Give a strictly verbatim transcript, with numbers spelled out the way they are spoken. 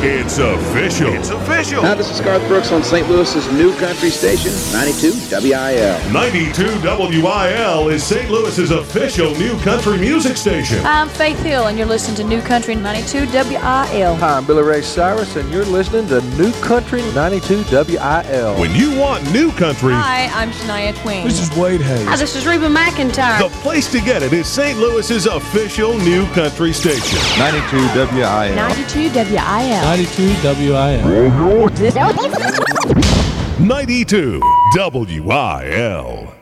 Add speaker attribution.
Speaker 1: It's official.
Speaker 2: It's official.
Speaker 3: Now, this is Garth Brooks on Saint Louis's new country station, ninety-two W I L.
Speaker 1: ninety-two W I L is Saint Louis's official new country music station.
Speaker 4: I'm Faith Hill, and you're listening to New Country ninety-two W I L.
Speaker 5: Hi, I'm Billy Ray Cyrus, and you're listening to New Country ninety-two W I L.
Speaker 1: When you want new country,
Speaker 4: Hi, I'm Shania Twain.
Speaker 6: This is Wade Hayes.
Speaker 7: Hi, this is Reba McEntire.
Speaker 1: the place to get it is Saint Louis's official new country station.
Speaker 5: ninety-two W I L.
Speaker 4: ninety-two W I L.
Speaker 6: ninety-two W I L.
Speaker 1: ninety-two W I L.